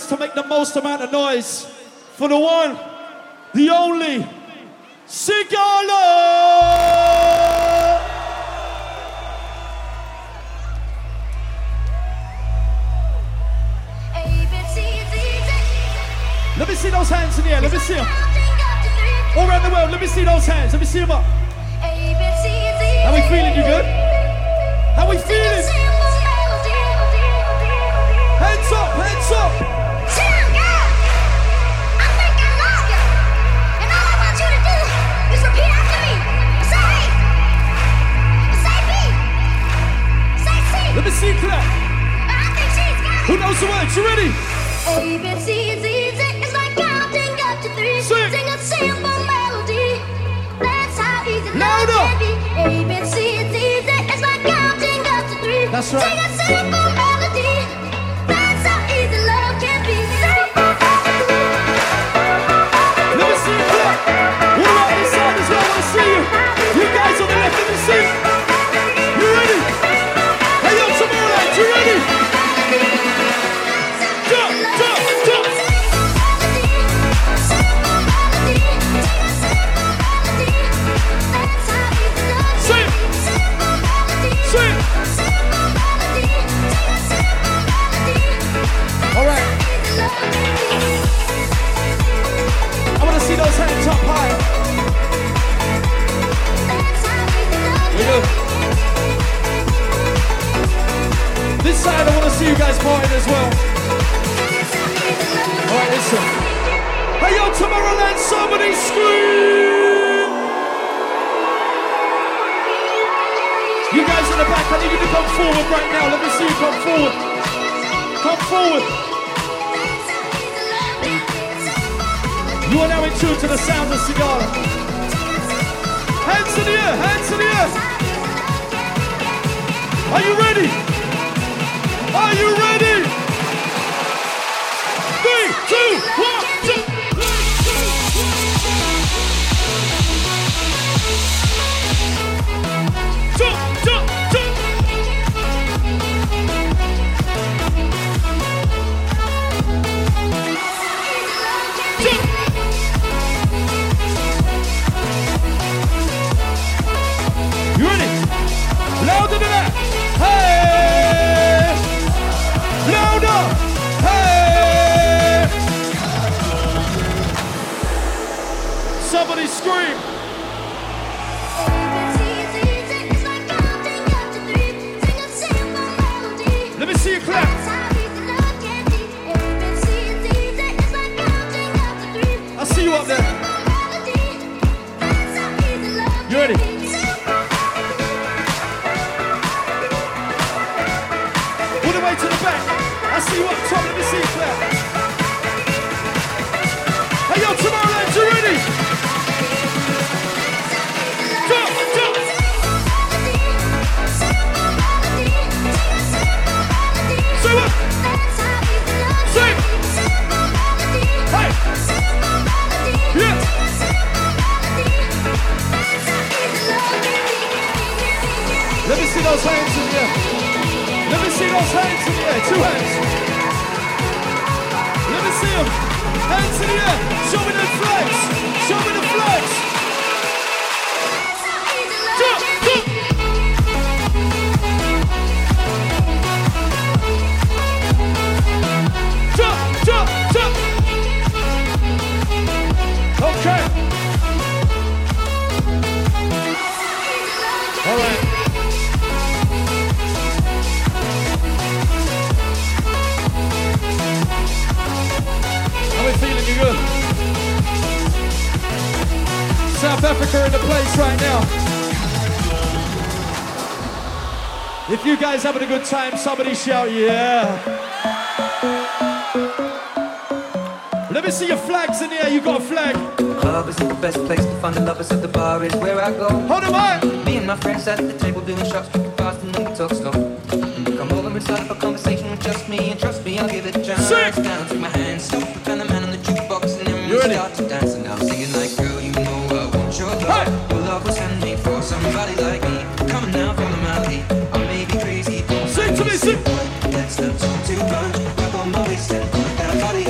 to make the most amount of noise for the one, the only, Sigala! Let me see those hands in the air, let me see them. All around the world, let me see those hands, let me see them up. How we feeling, you good? How we feeling? Hands up, hands up. Let me see you clap. Who knows the words? You ready? It's like counting up to 3. Sing. Sing a simple melody. That's how easy Louder. love can be. A, B, C, it's easy. It's like counting up to 3. That's right. Sing a simple melody. That's how easy love can be. Let me see you clap. All around this side as well, I want to see you. You guys on the left, let me see. You ready? Hey, yo, Tomorrowland, you ready? Jump, jump, jump. Sing. Sing. All right. I want to see those hands up high. We go. This side, I want to see you guys partying as well. All right, listen. Hey, yo, Tomorrowland, somebody scream! You guys in the back, I need you to come forward right now. Let me see you come forward. Come forward. You are now in tune to the sound of Sigala. Hands in the air, hands in the air. Are you ready? Are you ready? 3, 2, 1, 2. Jump, jump, jump. Jump. You ready? Louder than that. Hey! Louder! Hey! Somebody scream! Let me see you clap. I see you up there. You ready? All the way to the back. I see you up top. Let me see you clap. Hey, yo, Tomorrowland, you ready? Jump, jump. Say what? Sing. Hey. Yeah. Let me see those hands in the air. Let me see those hands in the air. 2 hands. Let me see them. Hands in the air. Show me the flags. Show me the flags. Jump, jump. Jump, jump, jump. Okay. All right. How we feeling? You good? South Africa in the place right now. If you guys having a good time, somebody shout, yeah. Let me see your flags in the air. You got a flag. Club isn't the best place to find the lovers at the bar is where I go. Hold on, man. Me and my friends at the table doing shots, drinking fast and then we talk slow. Come over and start up a conversation with just me, and trust me, I'll give it a chance. Sing. Down, take my hand, stop, and the man on the jukebox, and then we You ready? start to dance. And I'm singing like, girl, you know I want your love. Hey. Your love was handmade for somebody like me. Coming down from the melody, I may be crazy. Don't Sing to me, sing. Let's not talk too much. Grab on my waist and put that body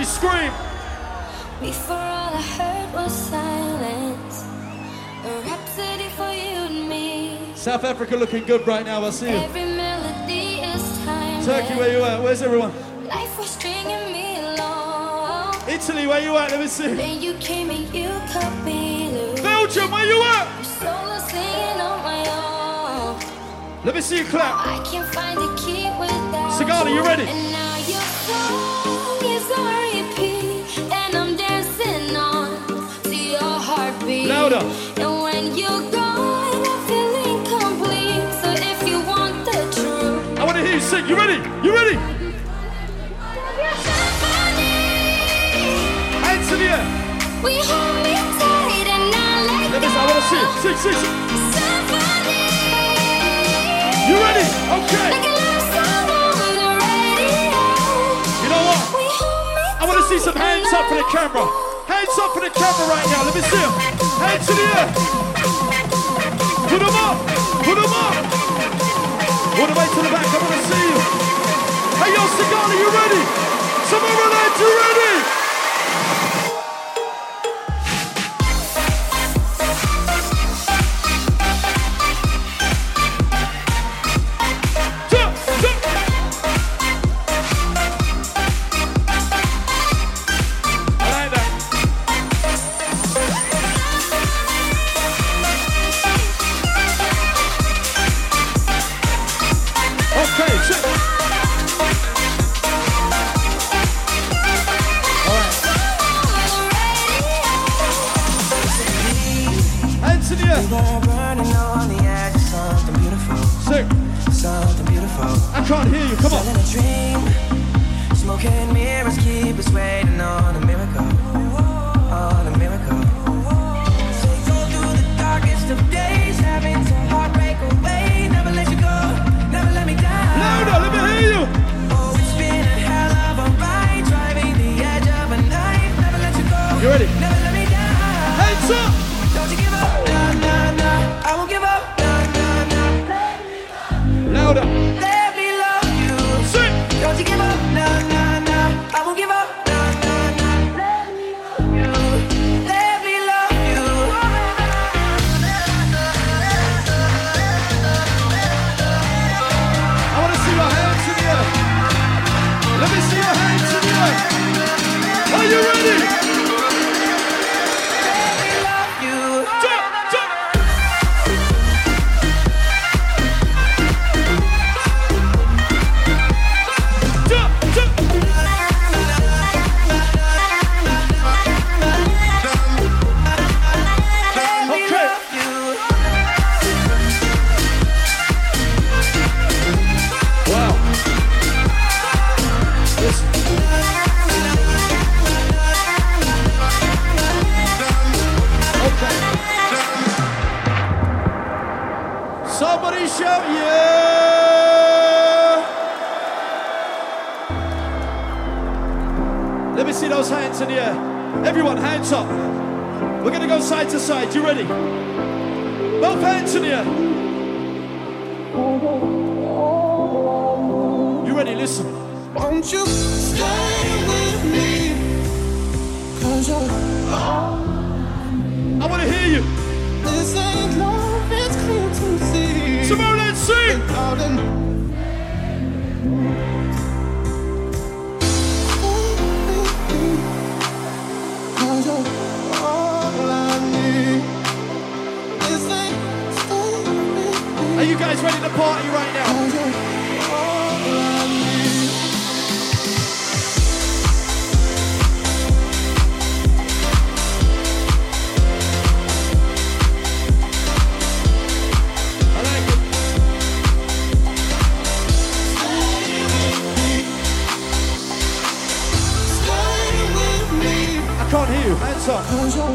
Everybody scream. Before all I heard was silence. A rhapsody for you and me. South Africa looking good right now, I see you. Every melody is timeless. Turkey, where you at? Where's everyone? Life was stringing me along. Italy, where you at? Let me see. Then you came and you cut me loose. Belgium, where you at? Solo singing on my own. Let me see you clap. I can't find the key without Sagana, you ready? And now your song is on repeat, and I'm dancing on to your heartbeat. Louder. And when you're gone, I feel incomplete. So if you want the truth, I want to hear you sing. You ready? You ready? Hands in the air. we hold me tight and not let Let me see. I want to see it. Sing, sing, sing. Symphony. You ready? Okay. Like a love song on the radio. You know what? We hold me I want to see some hands up for the camera. Hands up for the camera right now. Let me see them. Hands in the air. Put them up. Put them up. All the way to the back. I want to see you. Hey, yo, Sagana, you ready? Tomorrowland, you ready? Jump, jump. I like that. Okay, check. All right. Hands in the air. Burning on the edge of something beautiful, Sing. something beautiful. I can't hear you. Come on. In a dream, smoke and mirrors keep us waiting on a miracle, on a miracle. So go through the darkest of days, having to heartbreak away. Never let you go, never let me down. Louder, let me hear you. Oh, it's been a hell of a ride, driving the edge of a knife. Never let you go, You ready? never let me down. Hands up. Don't you give up, nah, nah, nah. I won't give up, nah, nah, nah. Louder. Let me love you. Sing. Don't you give up, nah, nah, nah. I won't give up, nah, nah, nah. Let me love you. Let me love you. I want to see your hands in the air. Let me see your hands in the air. Are you ready? Let me love you. Jump, jump. Jump, jump. Let me Okay. love you. Wow. Listen. Okay. Somebody shout yeah! Let me see those hands in the air. Everyone, hands up. We're gonna go side to side. You ready? Both hands in the air. You ready? Listen. Won't you stay with me? 'Cause you're I want to hear you. this ain't love, it's clear to see. Tomorrowland, sing. Darling. Cause you're all I need. This ain't stay with me. Are you guys ready to party right now? Cause you're all I need. I like it. Stay with me. I can't hear you. Hands up. Cause you're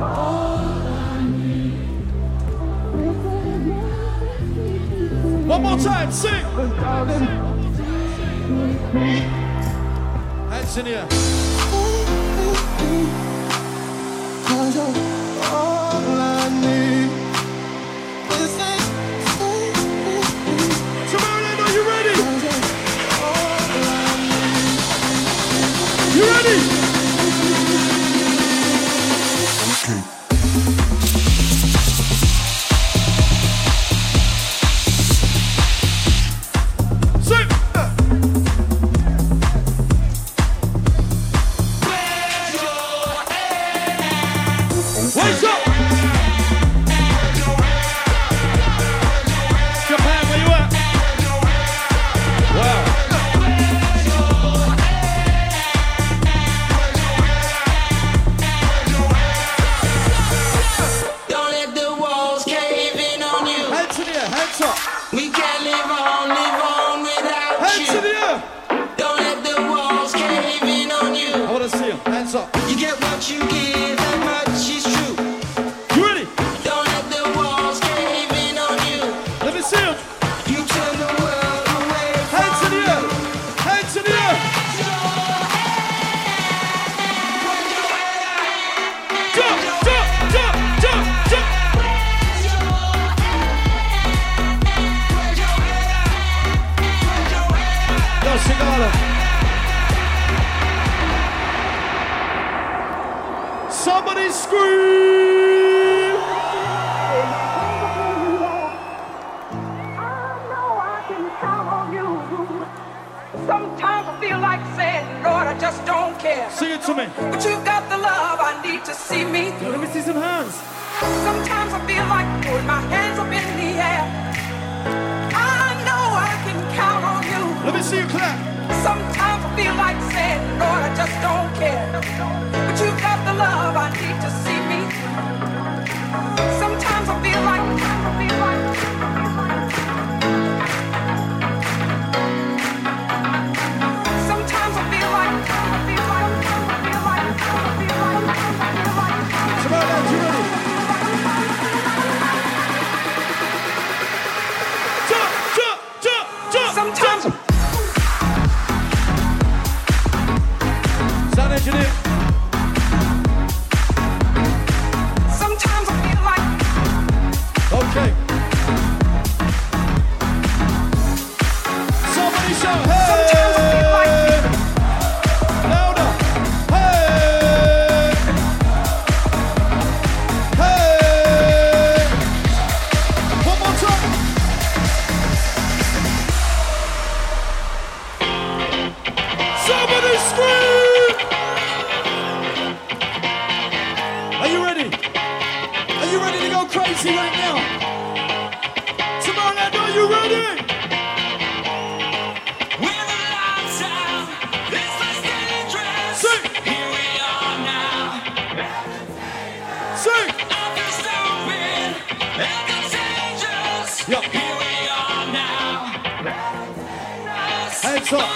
One more time. Sing. darling. Hands in the air. Cause you're all I need. This ain't stay with me. Tomorrowland, are you ready? Cause you're all I need. You ready? hands up. We can't live on without Hands you. to the air. Don't let the walls cave in on you. I wanna see 'em. Hands up. You get what you give, that much is true. You ready? Don't let the walls cave in on you. Let me see 'em. You turn the world away Hands to from the air. Hands to the air. Jump, jump, jump, jump, jump. Yo, Cigala. Somebody scream. Sometimes I feel like saying, Lord, I just don't care. Sing it to me. But you got the love I need to see me Yo, through. let me see some hands. Sometimes I feel like putting my hands up in the air. I know I can count on you. Let me see you clap. Sometimes I feel like saying, Lord, I just don't care. But you got the love I need to see me through. Sometimes I feel like Sometimes I feel like Somebody, you ready? Jump, jump, jump, jump. Sometimes Sound engineer. Sometimes I feel like Okay. Somebody shout, hey! Sometimes I feel like Louder! Hey! Hey! One more time. Somebody scream! Are you ready? Are you ready to go crazy right now? Tomorrowland, are you ready? With the lights out, this place dangerous. Sing! Here we are now. Sing! I feel stupid and contagious. Yeah. Here we are now. Hands up.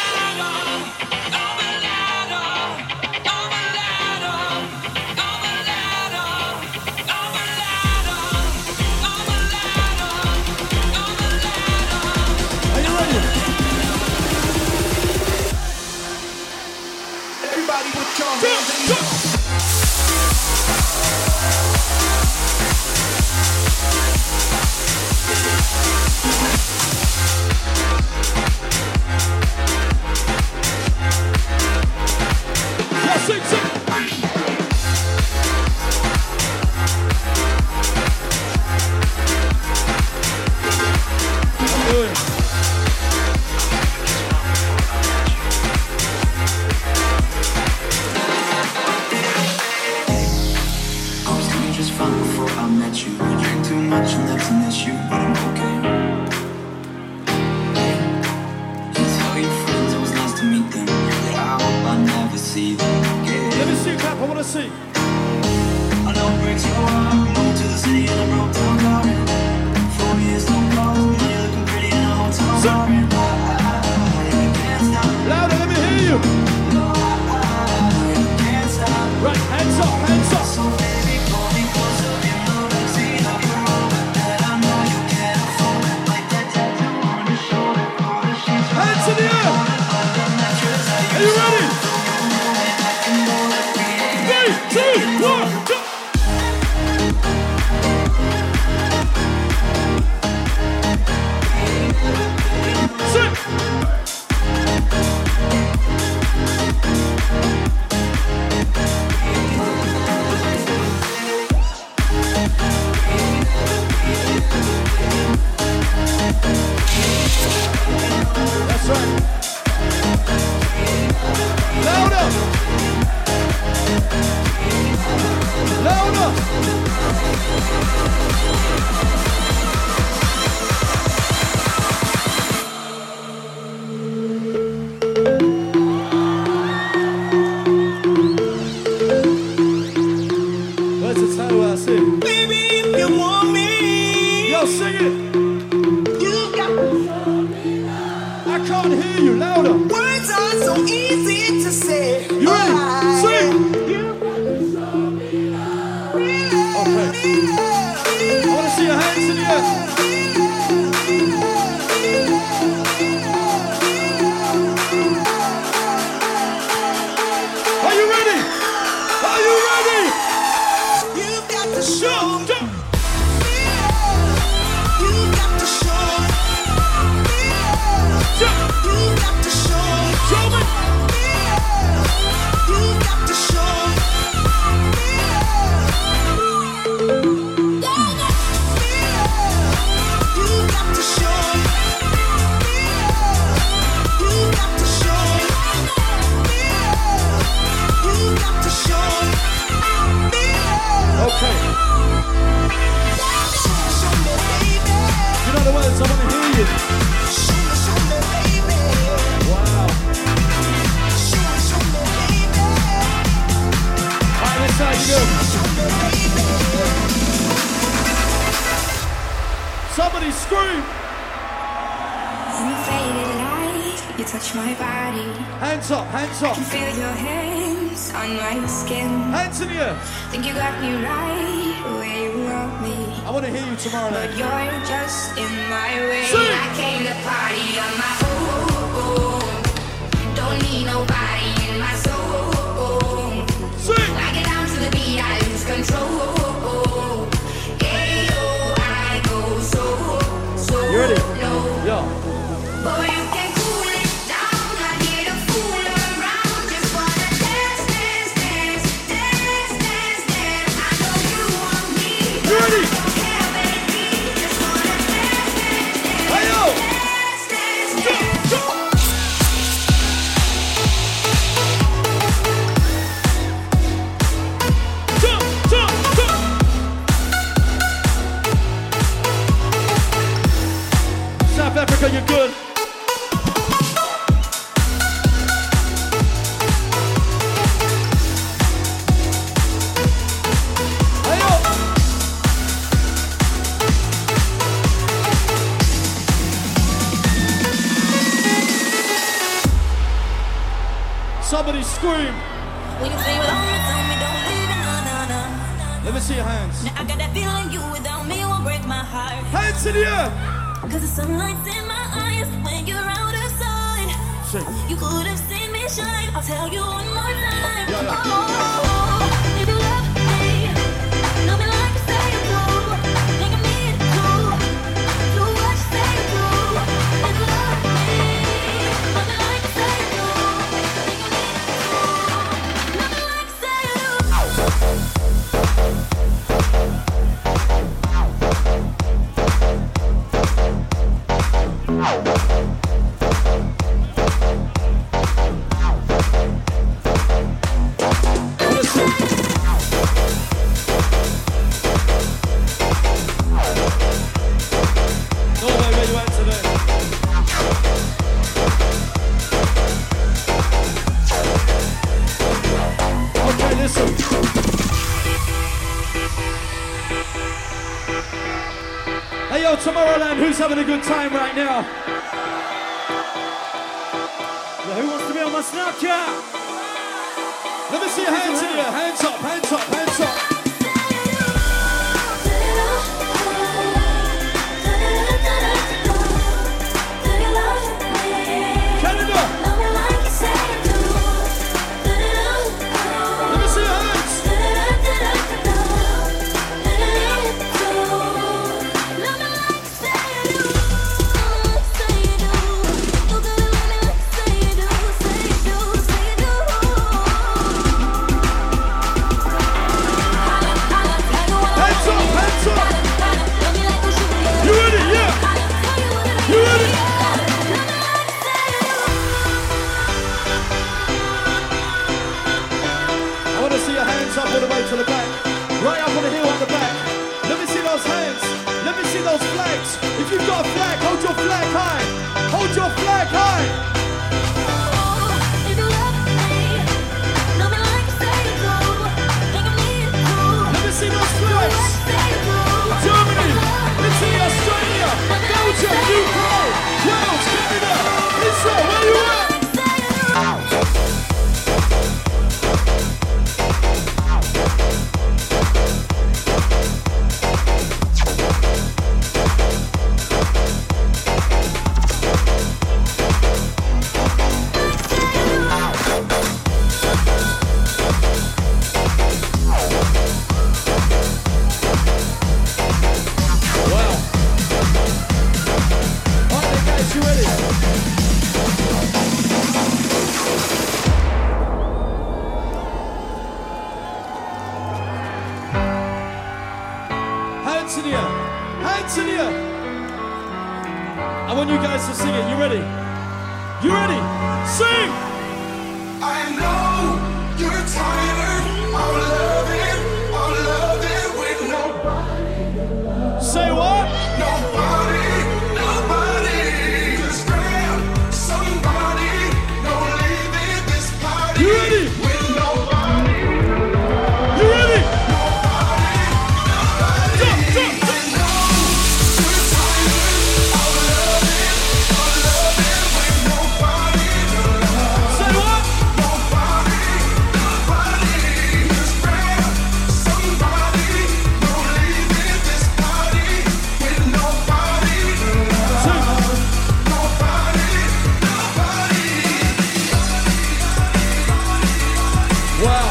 Are you ready? Everybody put your Jump, hands in the jump. Yeah, sing, sing. Hallelujah. I was doing just fine before I met you. I drink too much and that's an issue, but I'm okay. You tell your friends it was nice to meet them, that I hope I never see them again. Let me see you clap. I want to see. I know it breaks your heart. Moved to the city in a broke down garden. 4 years, no calls, now you're looking pretty in a hotel bar. And I can't stop, Louder, let me hear you. can't stop. Right, hands up, hands up. So baby, pull me closer, you know that see how you roll, that I know you can't afford. Like that tattoo on your shoulder, all the sheets Hands in the air. under the mattress. Are you ready? 3, 2, 1, jump. Sing. That's right. Louder. Louder. Where's the title I sing? Baby, if you want me, Yo, sing it. Hands in the air. Are you ready? Are you ready? You've got to show. Jump, jump. You've got to show. Jump. You've got to show. Show me. You've got to show. You've got to show. You've got to show. You've got to show. Okay. Show me, baby. You know the words, I want to hear you. Show me, baby. Wow. Show me, baby. Alright, let's how you do. Somebody scream. In the faded light, you touch my body. Hands up, hands up. Can feel your hands on my skin. Hands in the air. Think you got me right where you want me. I want to hear you tomorrow But night. you're just in my way. Sing. I came to party on my own. Don't need nobody in my soul. Sing. I get down to the beat, I lose control. Ayo, I go so You ready? low. Yo. Boy, you can cool it down. I need a fool around. Just wanna dance, dance, dance, dance, dance, dance. I know you want me. You ready? Don't care, baby. Just wanna dance, dance, dance, Hey yo. dance, dance, Jump, dance. jump. Jump, jump, jump. South Africa, you're good. Hey yo. Somebody scream. When you say without me, tell me don't leave it, nah, nah, nah. Let me see your hands. Now I got that feeling you without me won't break my heart. Hands in the air. Cause the sunlight's in my eyes when you're out of sight. Sing. You could have seen me shine. I'll tell you one more time. Yeah, yeah. Oh, if you love me like you say you do. Think I need to do what you say you do. If you love me like you say you do. Think I need to do like you say you Listen. Norway, where you at today? Okay, listen. Hey yo, Tomorrowland, who's having a good time right now? Yeah, who wants to be on my Snapchat? Let me see your hands in here. Hands up, hands up, hands up. Canada, let me see your hands. Hands up, hands up. You ready? Yeah. You ready? I want to see your hands up all the way to the back. Right up on the hill at the back. Let me see those hands. Let me see those flags. If you've got a flag, hold your flag high. Hold your flag high. Let me see those flags. Germany, Italy, Australia, Belgium, UK, Wales, Canada, Israel, where you at? I want you guys to sing it. You ready? You ready? Sing! I know you're tired of loving with nobody. Say what? Nobody. Just grab somebody. Don't leave it this party. You ready? With nobody. You ready? Nobody. Jump, jump, I know you're tired of loving with nobody. say what? Nobody. Just grab somebody. Don't leave it this party. With nobody. Sing. Wow.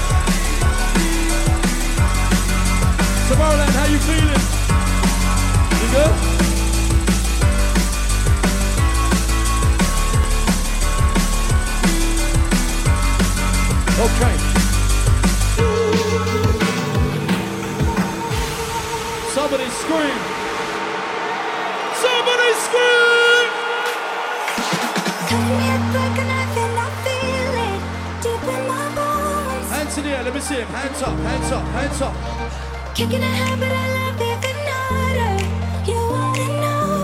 Tomorrowland, how you feeling? You good? Okay. Somebody scream. Somebody scream! Cutting it like a knife and I feel it deep in my bones. Hands in the air, let me see him. Hands up, hands up, hands up. Kicking a habit I love even harder. You wanna know?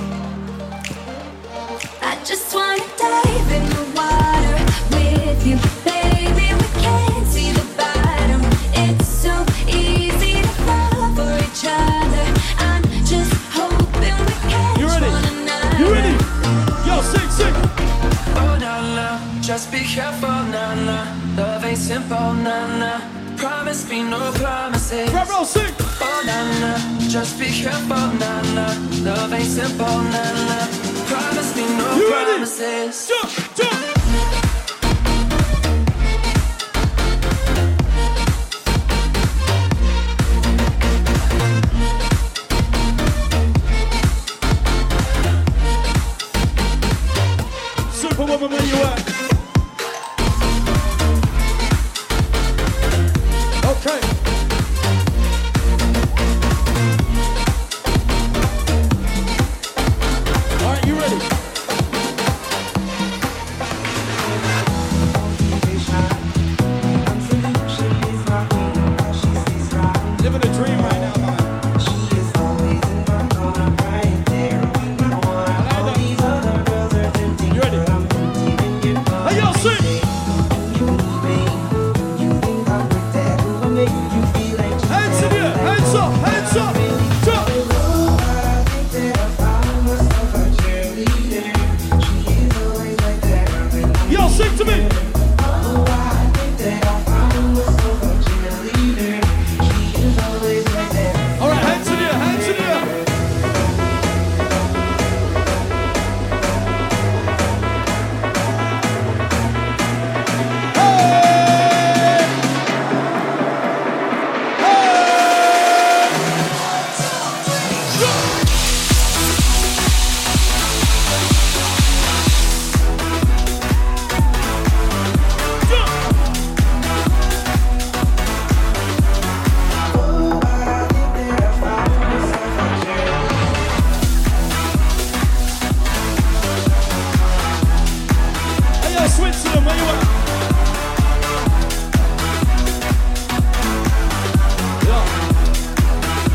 I just wanna dive in the water with you, baby. We can't see the bottom. It's so easy to fall for each other. I'm just hoping we catch You ready? one another. You ready? Yo, sing, sing. Oh, Nana, just be careful, Nana. Love ain't simple, Nana. Promise me no promises. Rap roll, sing. Oh, Nana, just be careful, Nana. Love ain't simple, Nana. Promise me no You ready? promises. Jump, jump. Superwoman, where you at? Okay. All right, you ready? Living a dream right now, man. You ready? Hey, yo, sing! Hands in the air, hands up, jump! Yo, sing to me! All right, hands in the air, hands in the air! Hey! Hey! Jump! Hey, yo, Switzerland, where you at? Yeah.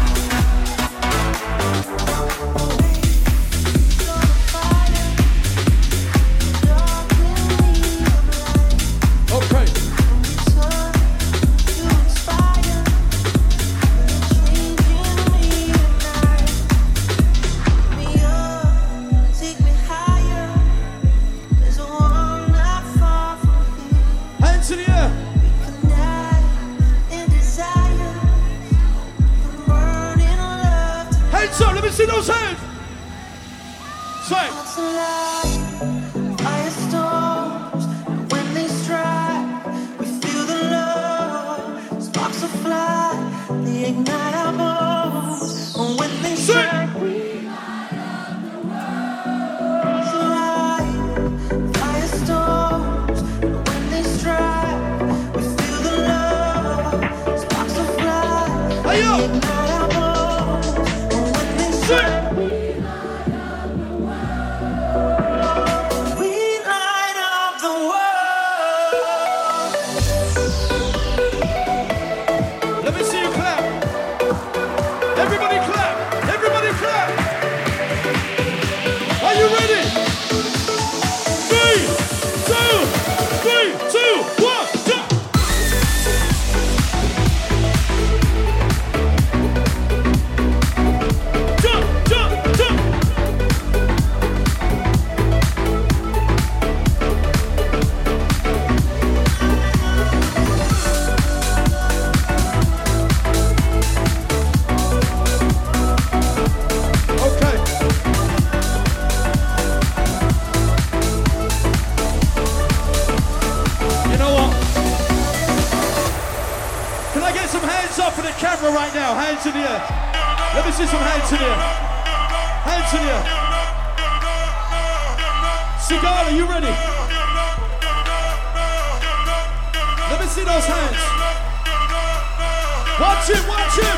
Okay. Hands in the air. Hands up, let me see those hands. Say. Sing. Hey, yo. Sing. right now. Hands in the air. Let me see some hands in the air. Hands in the air. Cigar, are you ready? Let me see those hands. Watch it, watch it.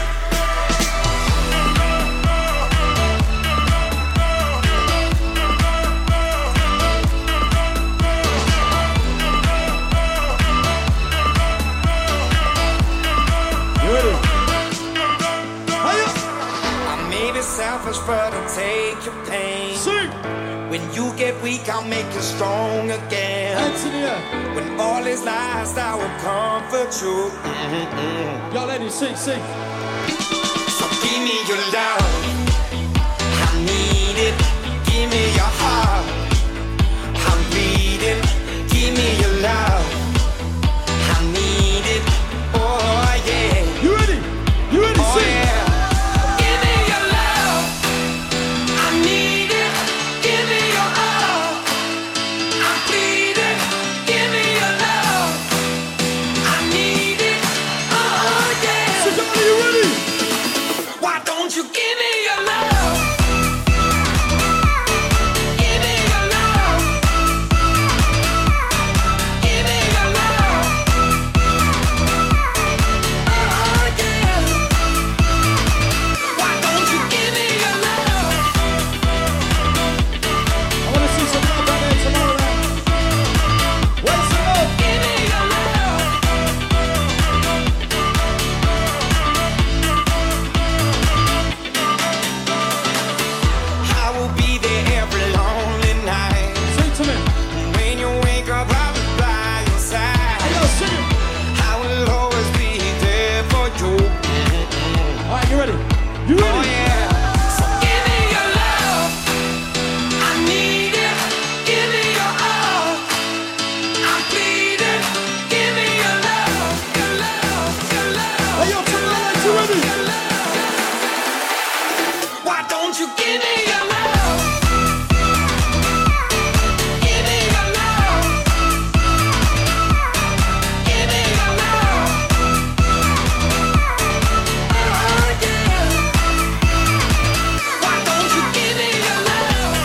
You ready? Hiya. I may be selfish, but I'll take your pain. Sing. When you get weak, I'll make you strong again. Hands in the air. When all is lost, I will comfort you. Y'all ladies, sing, sing. So give me your love, I need it. Give me your heart, I'm bleeding. Give me your love, I need it. Oh yeah. You ready? You ready? Oh Sing. yeah. Give me your love, I need it. Give me your all, I'm bleeding. Give me your love, I need it. Oh yeah. Cigar, are you ready? Why don't you give me your love? Give me your love. Give me your love. Oh yeah. Why don't you give me your love? I want to see some love out there tomorrow night. Where's the love? Give me your love. I will be there every lonely night. Sing to me. When you wake up, I will by your Hey, side. yo, sing it. I will always be there for you. All right, you ready? You Oh ready? yeah. So give me your love, I need it. Give me your all, I'm bleeding. Give me your love, your love, your love. Hey, yo, tonight, you ready? Why don't you give me your love? Give me your love. Give me your love. Oh yeah. Why don't you give me your love?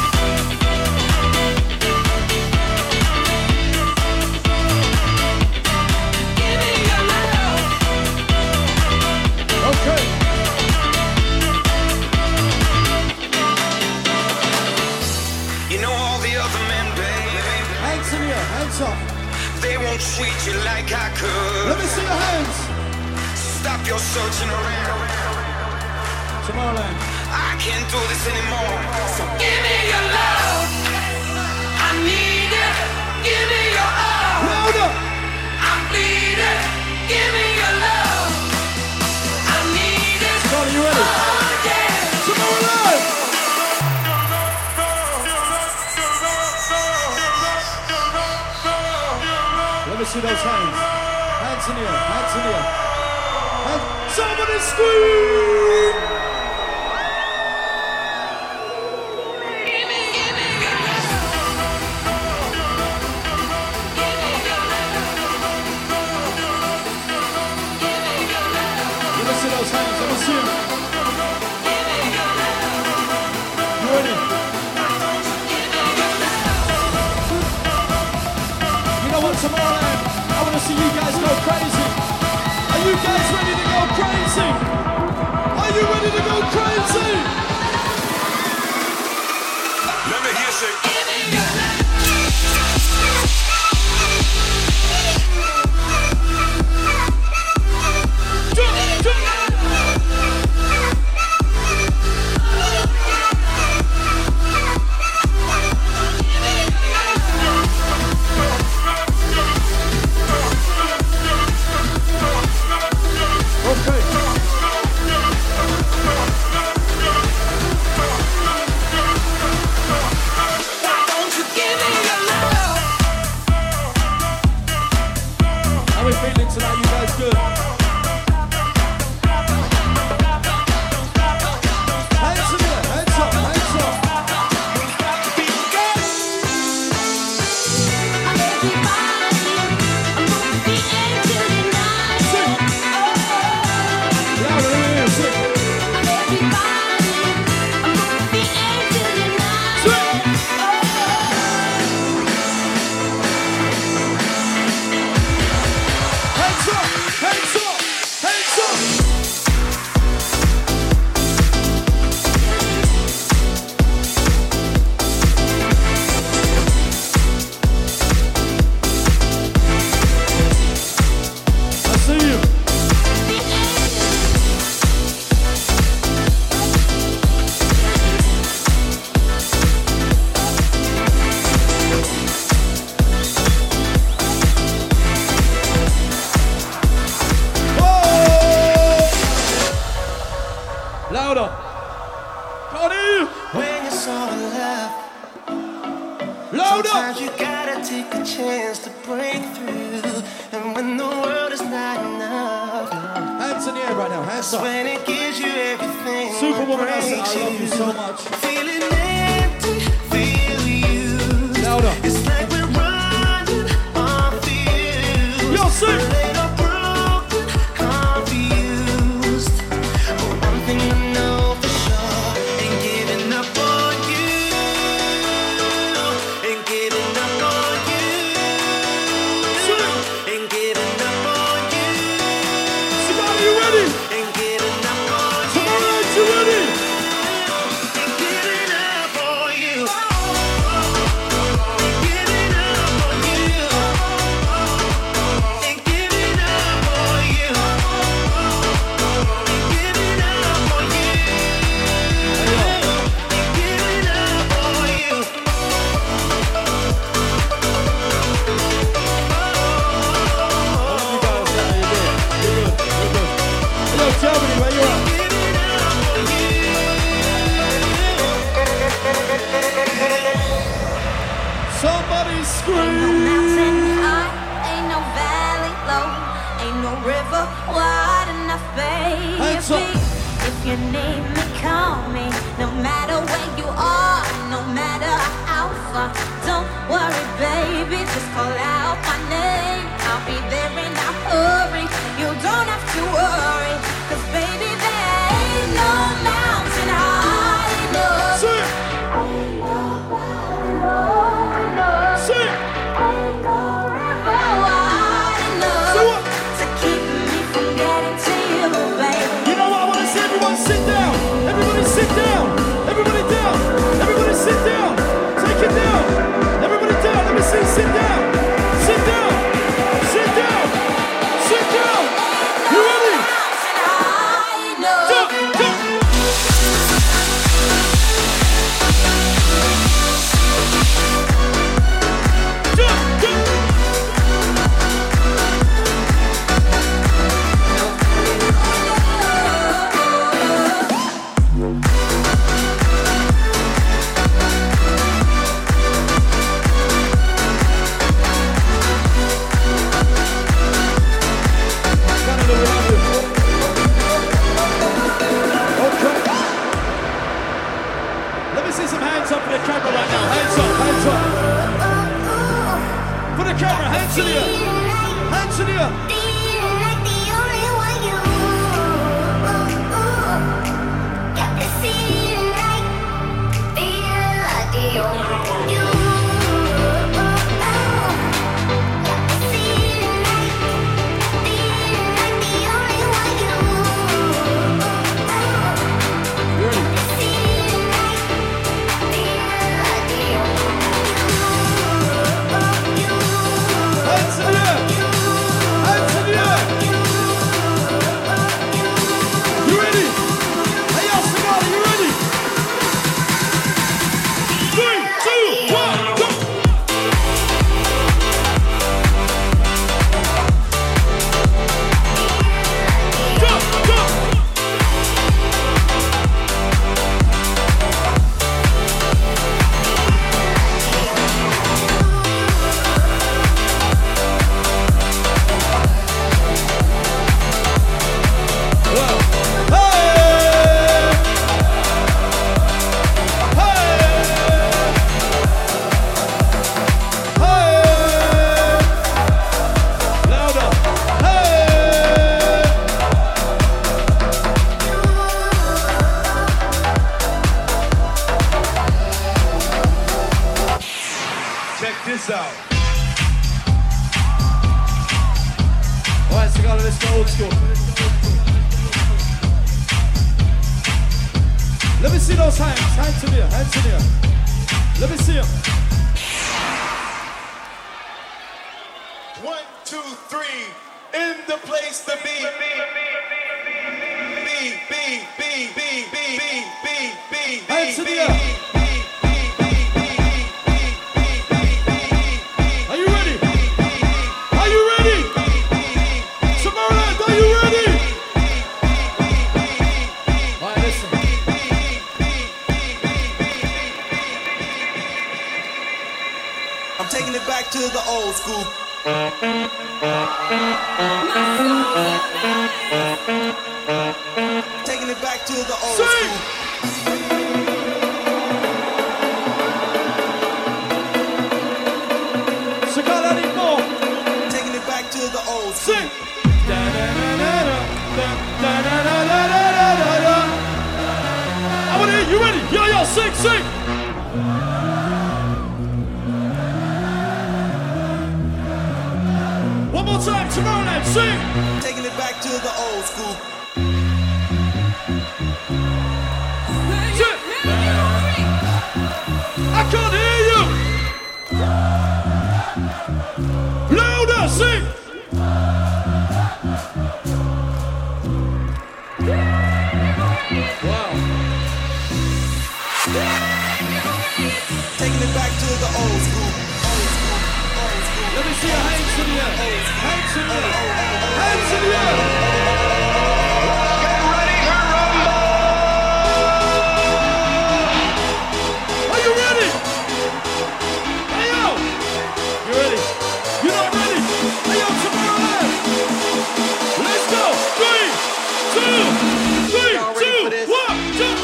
Give me your love. Okay. You know all the other men, baby, Hands in the air, hands up. they won't treat you like I could. Let me see your hands. Stop your searching around. Tomorrowland. I can't do this anymore. So give me your love. I need it. Give me your all. Louder. I'm bleeding. Give me your love. I need it. Charlie, you ready? Oh yeah. Tomorrowland. Let me see those hands. Hands in the air, hands in the air. Hands. Somebody scream. Give me your love. Give me your love. Give me your love. Let me see those hands. Let me see them. Give me your love. You ready? You know what, Tomorrowland? I want to see you guys go crazy. Are you guys ready to go crazy? Are you ready to go crazy? Let me hear say. Give me your love. Okay. you. When you're so in love, Loud up. sometimes you gotta take a chance to break through. And when the world is not enough, no, Hands in the air right now. Hands up. when it gives you everything, Superwoman it Acid, breaks I love you so much. Feeling empty, feel used. Louder. It's like we're running on fumes. Yo, sing. Little broken, confused. But one thing I know for sure, ain't giving up on you. Ain't giving up on you. Ain't giving up on you. Savannah, you ready? Ain't giving up on you. Savannah, you ready? Ain't giving up on you. Yo, Germany, where you at? Somebody Ain't no scream. mountain high, ain't no valley low, ain't no river wide enough, Hands up. baby. If you need me, call me. No matter where you are, no matter how far. Don't worry, baby, just call out my name. I'll be there in a hurry. You don't have to worry, 'cause baby, there ain't no mountain high enough. Sing it. Sing it. Say what? To keep me from getting to you, baby. You know what? I want to see everyone sit down. Everybody sit down. Everybody down. Everybody sit down. Take it down. Everybody down. Let me see. Sit down. Sit down. Sit down. Sit down. You ready? Jump, jump. Jump, jump. Canada, we love you. Okay. Let me see some hands up for the camera right now. Hands up, hands up. For the camera, hands in the air. Hands in the air. You ready? Hands in the air. Hands in the air. You ready? Hey, yo, Savannah, you ready? 3, 2, 1, go! Jump, jump! Check this out. All right, Sagala, let's go old school. Let me see those hands. Hands in the air. Hands in the air. Let me see them. 1, 2, 3, in the place to be. Hands in the air. Are you ready? Are you ready? Tomorrowland, are you ready? All right, listen. Taking it back to the old school. Taking it back to the old school. Sagala, I need more. Taking it back to the old school. Sing. I want to hear you ready. Yo, yo, sing, sing. One more time, Tomorrowland, sing. Taking it back to the old school. Sing. I can't hear you. Louder, sing. Wow. Taking it back to the old school. Let me see your hands in the air. Hands in the air. Hands in the air. Are you ready? Hey yo. You ready? You're not ready? Hey yo, Tomorrowland. Let's go. 3, 2, 1, jump.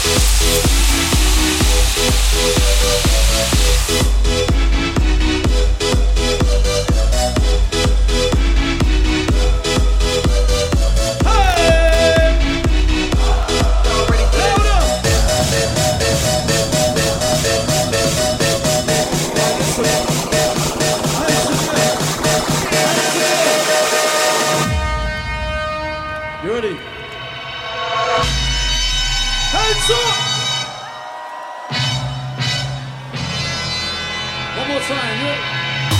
You ready? Hands up! One more time. You ready?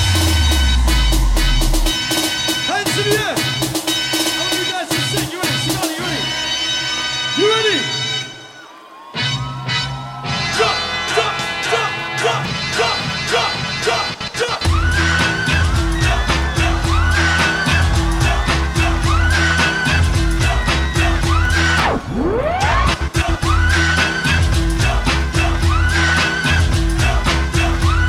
Hands in the air. I want you guys to sing. You ready? Sigala, you ready? You ready? Jump, jump, jump, jump, jump, jump, jump, jump.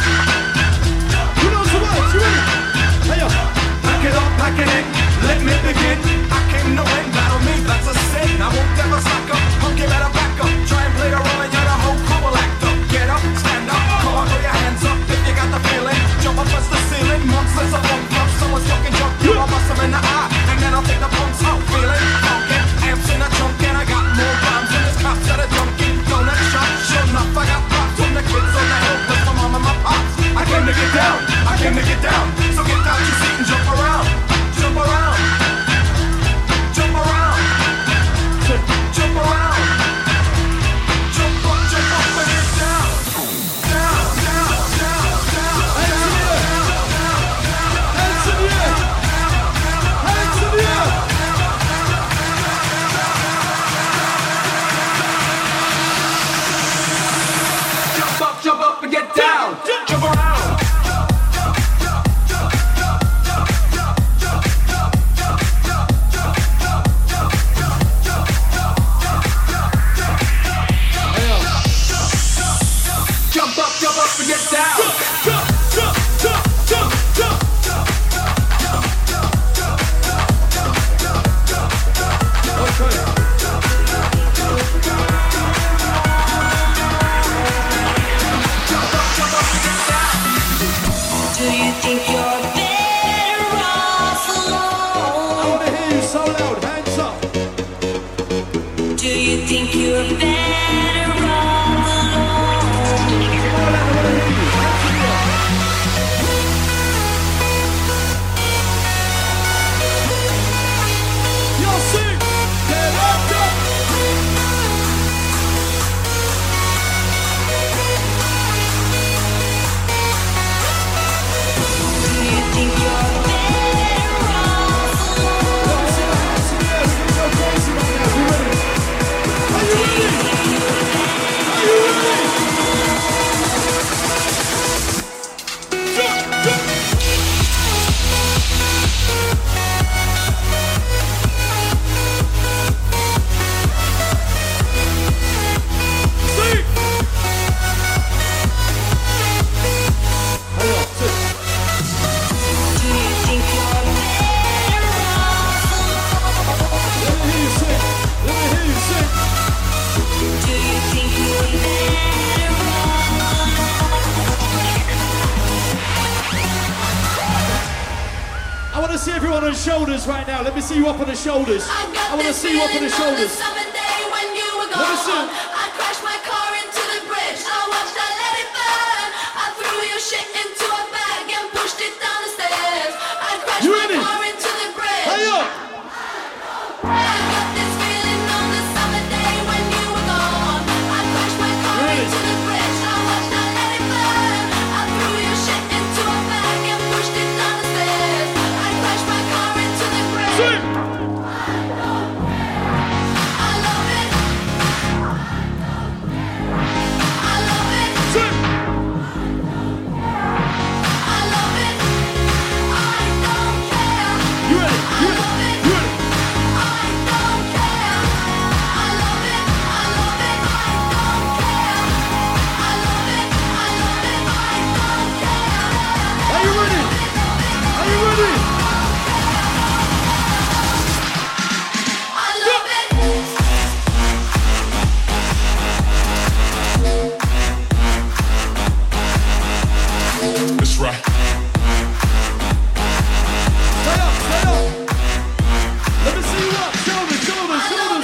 You know the words. You ready? Hey yo. Pack it up, packing it. Let me begin. see everyone on shoulders right now. Let me see you up on the shoulders. I want to see you up on the shoulders. Let me see. I crashed my car into the bridge. I watched I let it burn. I threw your shit into a bag and pushed it down the stairs. I crashed You my ready? car into the bridge. Hey up. I got this feeling on the summer day when you were gone. I crashed my car Ready? into the bridge. I watched I let it burn. I threw your shit into a bag and pushed it down the stairs. I crashed my car into the bridge. Sing. I love it. I love it. Sing. I love it. I don't care. You ready? You ready? You ready? I don't care. I love it. I love it. I don't care. I love it. I love it. I don't care. Are you ready? Are you ready? I love it. That's right. Stay up, stay up. Let me see you up. Shoulders, shoulders, shoulders.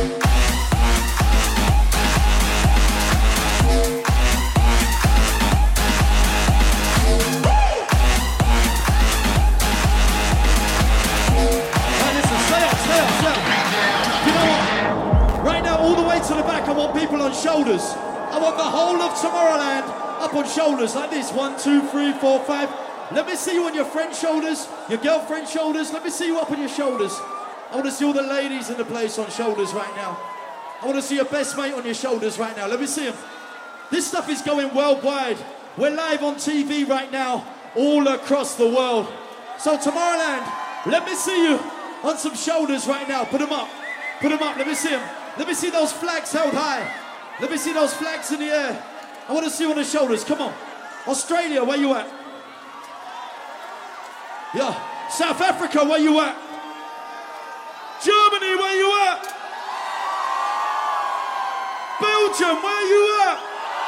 Right, listen, stay up, stay up, stay up. You know what? Right now, all the way to the back, I want people on shoulders. I want the whole of Tomorrowland up on shoulders like this. 1, 2, 3, 4, 5. Let me see you on your friend's shoulders, your girlfriend's shoulders. Let me see you up on your shoulders. I want to see all the ladies in the place on shoulders right now. I want to see your best mate on your shoulders right now. Let me see him. This stuff is going worldwide. We're live on TV right now, all across the world. So Tomorrowland, let me see you on some shoulders right now. Put them up. Put them up. Let me see them. Let me see those flags held high. Let me see those flags in the air. I want to see you on the shoulders. Come on. Australia, where you at? Yeah. South Africa, where you at? Germany, where you at? Belgium, where you at?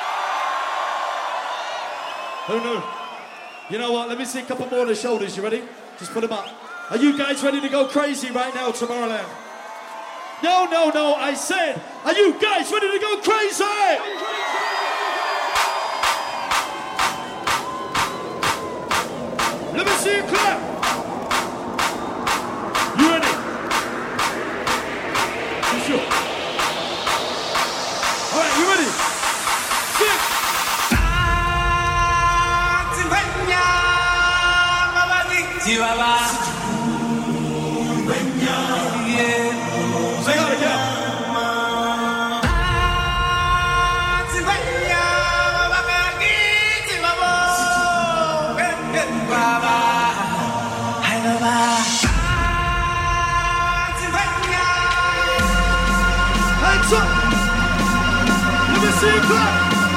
Who knew? You know what? Let me see a couple more on the shoulders. You ready? Just put them up. Are you guys ready to go crazy right now, Tomorrowland? No, no, no. I said, are you guys ready to go crazy? Let me see you clap. You ready? You sure? All right, you ready? Sing. Sing out again. Hands up. Let me see you clap.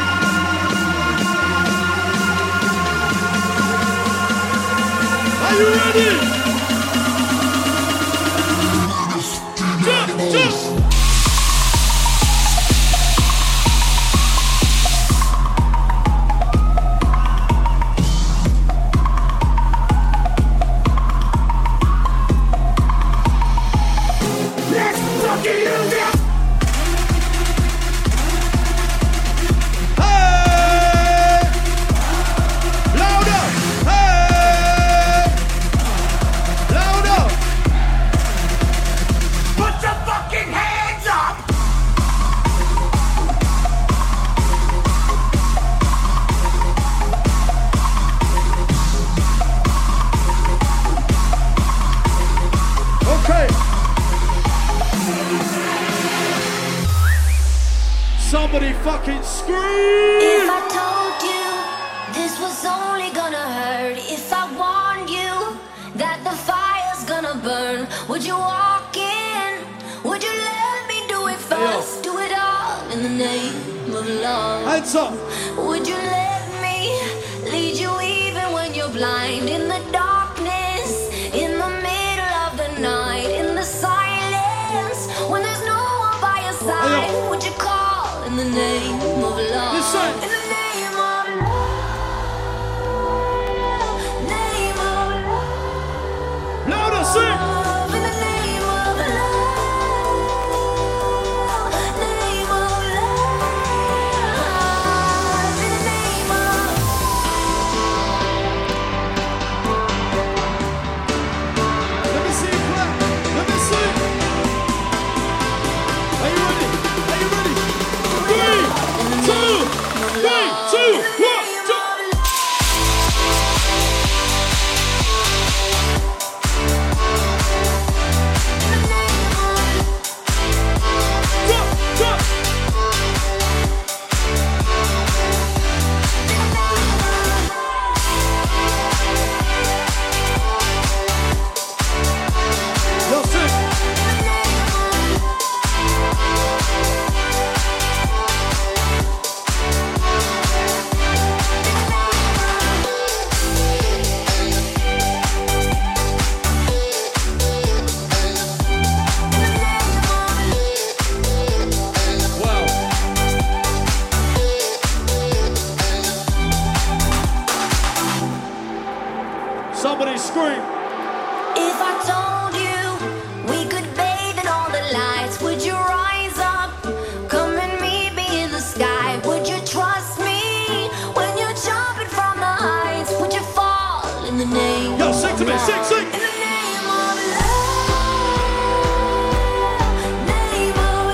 Are you ready? Jump, jump. Let's fucking use it. Hey! Louder! Hey! Louder! Put your fucking hands up. Okay. Somebody fucking scream! If I told you this was only gonna hurt, if I warned you that the fire's gonna burn, would you walk in? Would you let me do it first? Do it all in the name of love. Hands up! Would you let me lead you even when you're blind? In the darkness, in the middle of the night, in the silence, when there's no one by your side, Ayo. would you call in the name of love? This side. In the name of love. Name of love. Somebody scream. If I told you we could bathe in all the lights, would you rise up? Come and meet me in the sky. Would you trust me when you're jumping from the heights? Would you fall in the name Yo, of sing to me, love? sing, sing. In the name of love, name of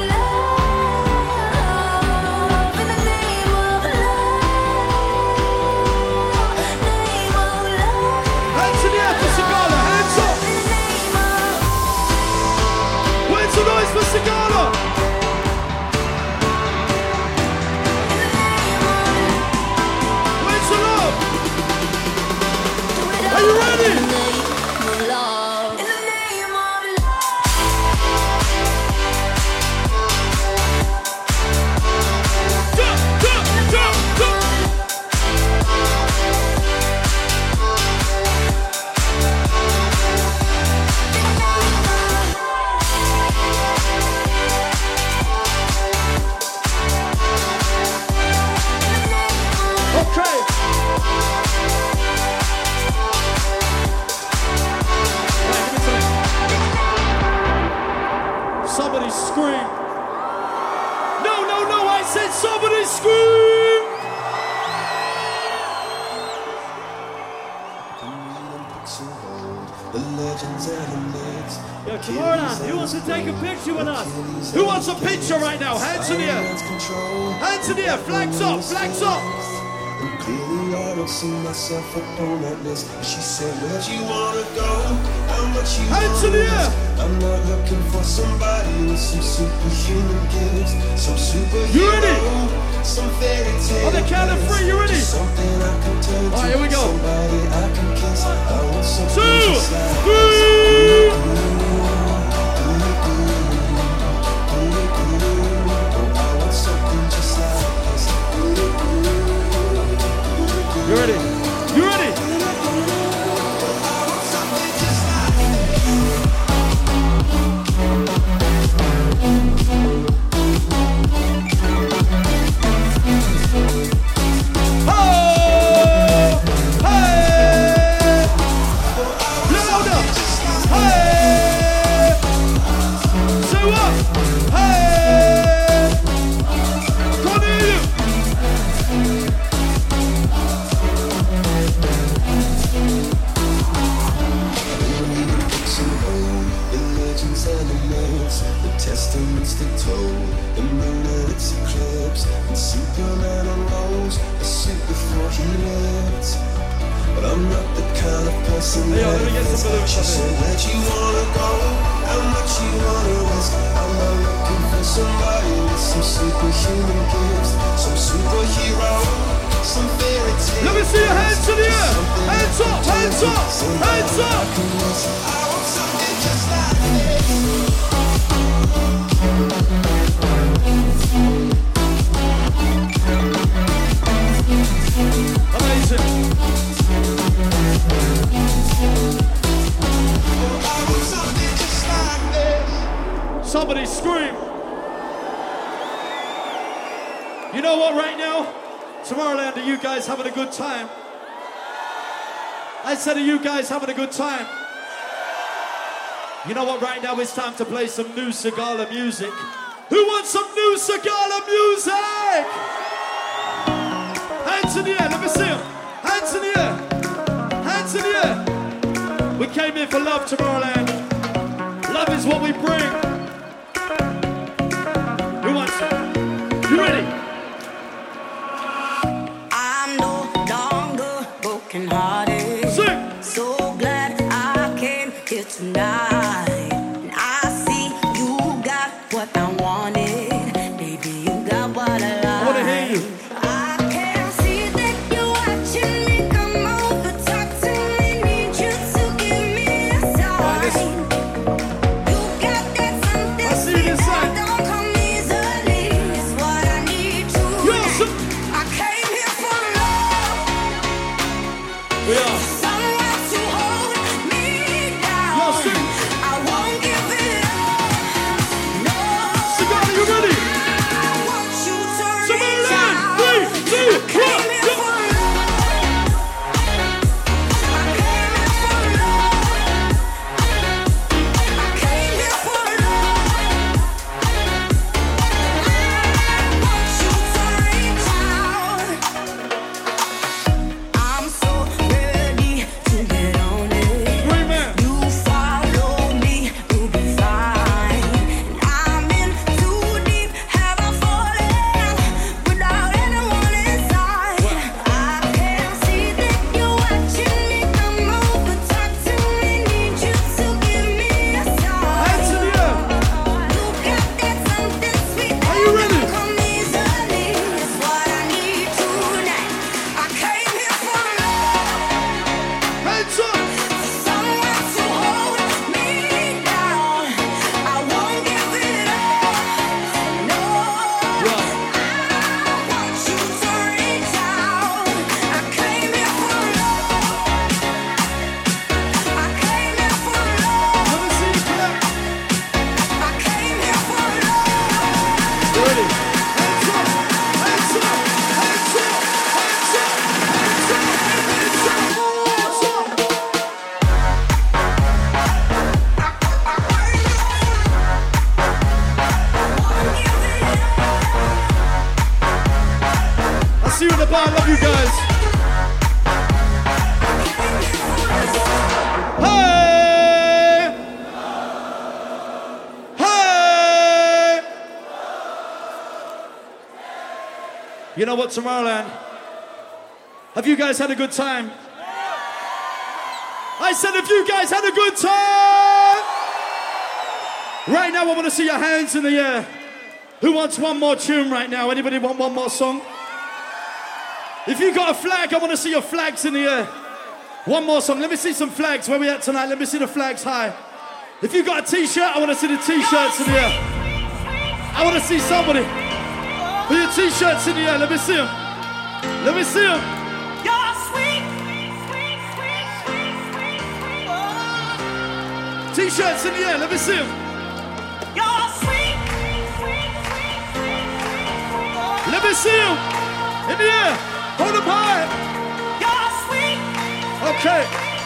love, in the name of love, name of love. Hands in the air for Sigala, hands up. Where's the noise for Sigala? Where's the love? Are you ready? Jump, jump, jump, jump. Okay. Right, give me some. Somebody scream. No, no, no, I said somebody scream. The legends and the myths. Yo, Tomorrowland, who wants to take a picture with us? Who wants a picture right now? Hands in the air. Control. Hands in the air. Flags up, flags up. And clearly I don't see myself upon that list. She said, where'd you wanna go? How much you Hands in the wanna air. risk? I'm not looking for somebody with some superhuman gifts. Some superhero. ready? Some fairy tale. On the count of three, you ready? Something I can turn to. All right, here we go. Somebody I can kiss. I want something 2, just like 3. You ready? You ready? Oh! Hey! Louder! Hey! Say what? Hey! Cornelius! The legends and the myths, the testaments they told, the moon and its eclipse, and Superman unrolls a suit before he lived. But I'm not the kind of person Hey, yo, let me that get some fits. balloons She up said, where'd you wanna go? How much you wanna risk? I'm not looking for somebody with some superhuman gifts, some superhero, some fairy tale. Let me see your hands in the air! Hands up! Hands up! Hands up! I want something just like this. Amazing! I want something just like this. Somebody scream! You know what, right now? Tomorrowland, are you guys having a good time? I said, are you guys having a good time? You know what, right now it's time to play some new Sigala music. Who wants some new Sigala music? Hands in the air, let me see them. Hands in the air. Hands in the air. We came here for love, Tomorrowland. Love is what we bring. Who wants it? You ready? I'm no longer brokenhearted. Sing! So glad I came here tonight. And I see you got what I wanted. Baby, you got what I like. I wanna hear you. I can see that you're watching me. Come over, talk to me. Need you to give me a Alright, sign. You got that something I see this sweet side. that don't come easily. It's what I need to Yo, like. some- I came here for love. We are. Someone to hold me down. Yo, sing. I won't give it up. No. Sigala, you ready? I want you to reach Tomorrowland! out. 3, 2, I came 1, here go! for love. I came here for see you in the bar. I love you guys. Hey! Hey! You know what, Tomorrowland? Have you guys had a good time? I said, if you guys had a good time! Right now, I want to see your hands in the air. Who wants one more tune right now? Anybody want one more song? If you got a flag, I want to see your flags in the air. One more song. Let me see some flags. Where we at tonight? Let me see the flags high. If you got a t-shirt, I want to see the t-shirts in the air. I want to see somebody. Put your t-shirts in the air. Let me see them. Let me see them. You're sweet. T-shirts in the air. Let me see them. You're sweet. Let me see them. In the air. Hold them high. You're sweet. Okay.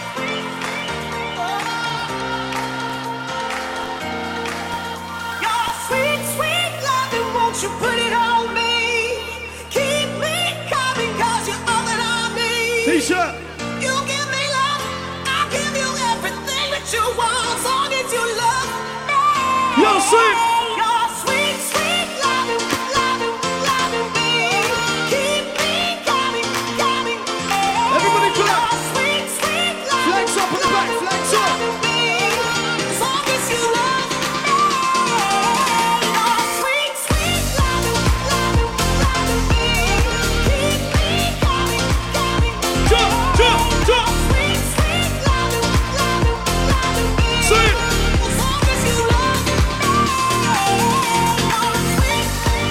You're sweet, sweet loving. Won't you put it on me? Keep me coming, 'cause you're all that I need. T-shirt. You give me love, I'll give you everything that you want, as long as you love me. Yo, sing. You're sweet, sweet loving, loving, loving me. Keep me coming, coming. Everybody clap. You're sweet, sweet loving. Flags up in the back. Flags up. Loving me, as long as you love me. You're sweet, sweet loving, loving, loving me. Keep me coming, coming. Jump, jump, jump. Sweet, sweet loving, loving, loving me. Sing. As long as you love me. You're sweet.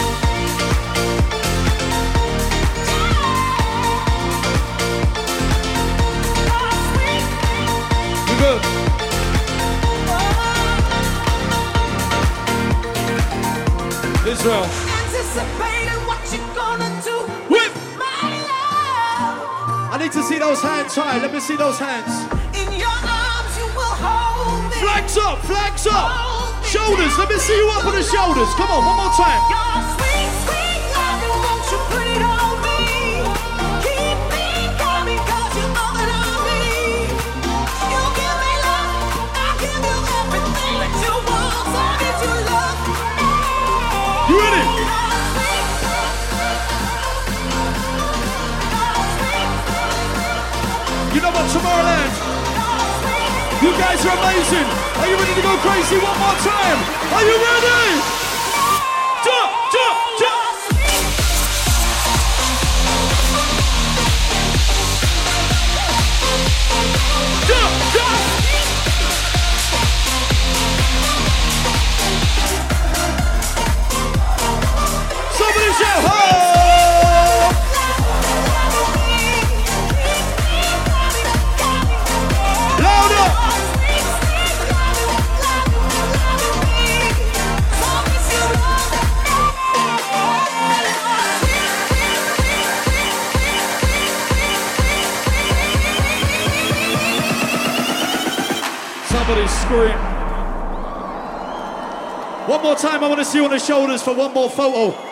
You good? Israel. Anticipating what you're gonna do Whip. with my love. I need to see those hands high. Let me see those hands. In your arms you will hold me. Flags up, flags up. Shoulders, let me see you up on the shoulders. Come on, one more time. Your sweet, sweet loving, won't you put it on me? Keep me coming, 'cause you're all that I need. You give me love, I'll give you everything that you want, as long as you love me. You ready? You know what, Tomorrowland? You guys are amazing. Are you ready to go crazy one more time? Are you ready? Jump, jump, jump. Jump, jump. Somebody shout, ho! Louder! Somebody scream. One more time, I want to see you on the shoulders for one more photo.